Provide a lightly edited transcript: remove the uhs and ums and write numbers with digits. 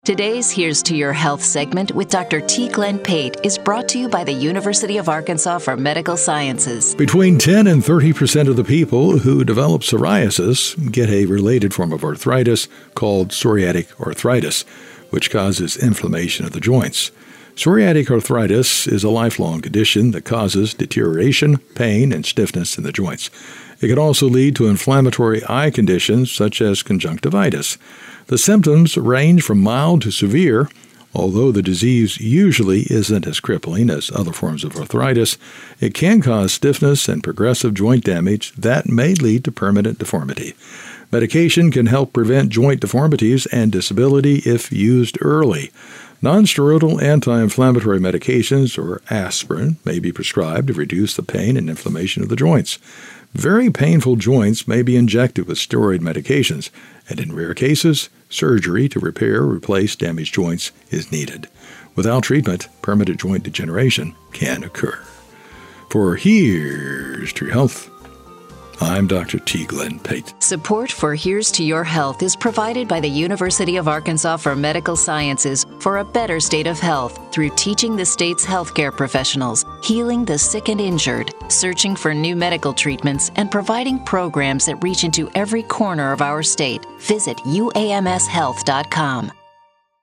Today's Here's to Your Health segment with Dr. T. Glenn Pate is brought to you by the University of Arkansas for Medical Sciences. Between 10 and 30% of the people who develop psoriasis get a related form of arthritis called psoriatic arthritis, which causes inflammation of the joints. Psoriatic arthritis is a lifelong condition that causes deterioration, pain, and stiffness in the joints. It can also lead to inflammatory eye conditions such as conjunctivitis. The symptoms range from mild to severe. Although the disease usually isn't as crippling as other forms of arthritis, it can cause stiffness and progressive joint damage that may lead to permanent deformity. Medication can help prevent joint deformities and disability if used early. Nonsteroidal anti-inflammatory medications, or aspirin, may be prescribed to reduce the pain and inflammation of the joints. Very painful joints may be injected with steroid medications, and in rare cases, surgery to repair or replace damaged joints is needed. Without treatment, permanent joint degeneration can occur. For Here's to Your Health, I'm Dr. T. Glenn Pate. Support for Here's to Your Health is provided by the University of Arkansas for Medical Sciences for a better state of health through teaching the state's healthcare professionals, healing the sick and injured, searching for new medical treatments, and providing programs that reach into every corner of our state. Visit uamshealth.com.